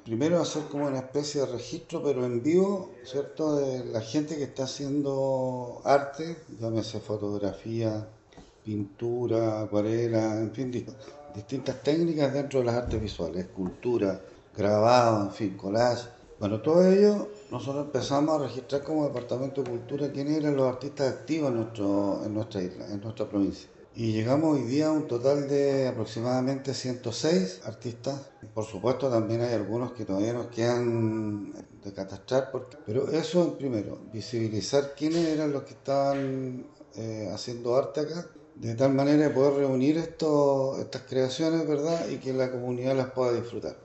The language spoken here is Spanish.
Primero hacer como una especie de registro, pero en vivo, ¿cierto? De la gente que está haciendo arte, llámese fotografía, pintura, acuarela, en fin, distintas técnicas dentro de las artes visuales, escultura, grabado, en fin, collage. Bueno, todo ello nosotros empezamos a registrar como Departamento de Cultura quiénes eran los artistas activos en nuestra isla, en nuestra provincia. Y llegamos hoy día a un total de aproximadamente 106 artistas. Por supuesto, también hay algunos que todavía nos quedan de catastrar, pero eso en primero, visibilizar quiénes eran los que estaban haciendo arte acá, de tal manera de poder reunir estas creaciones, ¿verdad? Y que la comunidad las pueda disfrutar.